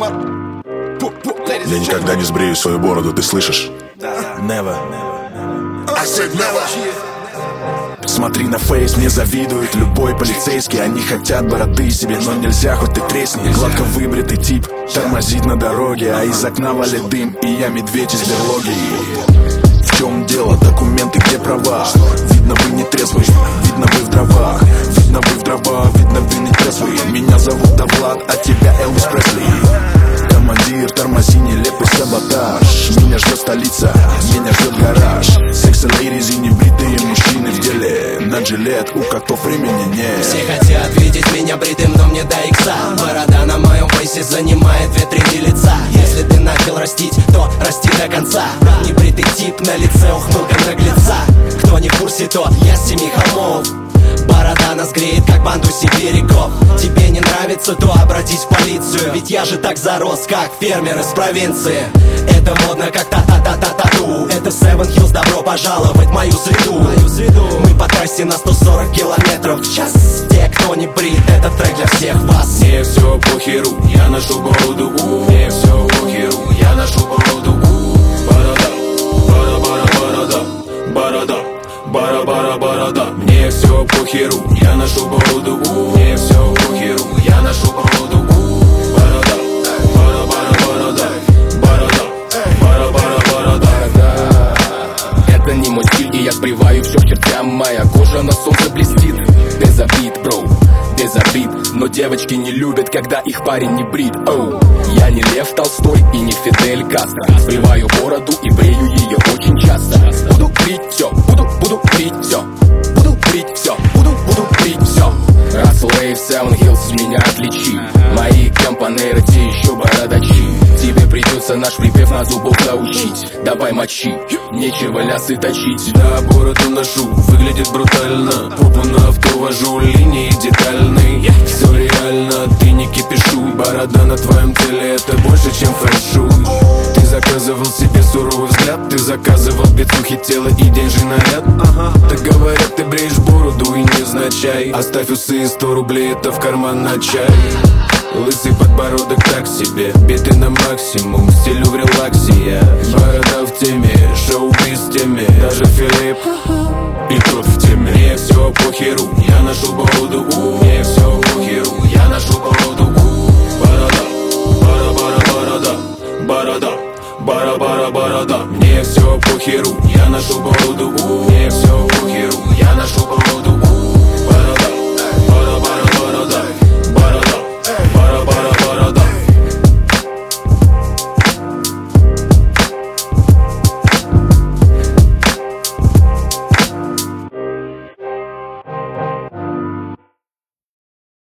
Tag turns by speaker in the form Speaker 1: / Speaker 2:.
Speaker 1: Я никогда не сбрею свою бороду, ты слышишь? Never. I said never. Смотри на фейс, мне завидует любой полицейский. Они хотят бороды себе, но нельзя, хоть ты тресни. Гладко выбритый тип тормозит на дороге, а из окна валит дым, и я медведь из берлоги. В чем дело? Документы, где права? Видно, вы не трезвый, видно, вы в дровах. Видно, вы в дровах, видно, вы не трезвый. Меня зовут Давлад, а тебя Элвис Пресли. Командир, тормози, нелепый саботаж. Меня ждет столица, меня ждет гараж. Секси лейдиз и небритые мужчины в деле. На джилет, у котов времени нет.
Speaker 2: Все хотят видеть меня бритым, но мне до икса. Борода на моем фейсе занимает 2/3 лица. Если ты начал растить, то расти до конца. Небритый тип на лице, ухмылка наглеца. Кто не в курсе, то я с 7 холмов. Борода нас греет, как банду сибиряков. Тебе не нравится, то обратись в полицию. Ведь я же так зарос, как фермер из провинции. Это модно, как та-та-та-та-тату. Это Seven Hills, добро пожаловать в мою среду. Мы по трассе на 140 километров в час. Те, кто не брит, этот трек для всех вас.
Speaker 3: Мне все похеру, я ношу бороду. Мне все похеру, я ношу бороду. Борода, борода, борода, борода, борода. Мне все похеру, я ношу бороду. Мне все похеру, я ношу бороду. Борода, борода, борода, борода.
Speaker 4: Это не мой стиль, и я сбриваю все к чертям. Моя кожа на солнце блестит. Без обид, бро, без обид. Но девочки не любят, когда их парень не брит. Оу, я не Лев Толстой и не Фидель Кастро. Сбриваю бороду и брею ее очень часто. Буду брить все, буду брить все. Буду брить все, буду брить все. Расслейв, Seven Hills, меня отличи. Мои компанеры, те еще бородачи. Тебе придется наш припев на зубок заучить. Давай мочи, нечего лясы точить.
Speaker 3: Да, бороду ношу, выглядит брутально. Попу на авто вожу, линии детальные. Все реально, ты не кипишу. Борода на твоем теле, это больше, чем фэншуй. Ты заказывал себе суровый взгляд. Ты заказывал бицухи, тело и деньжий наряд. Так говорят, ты бреешь бороду и невзначай. Оставь усы и 100 рублей, это в карман на чай. Лысый подбородок так себе, биты на максимум, стилю в релаксе. Борода в теме, шоу-биз в теме. Даже Филипп и тот в теме. Мне все похеру, я ношу бороду. Мне все похеру, я ношу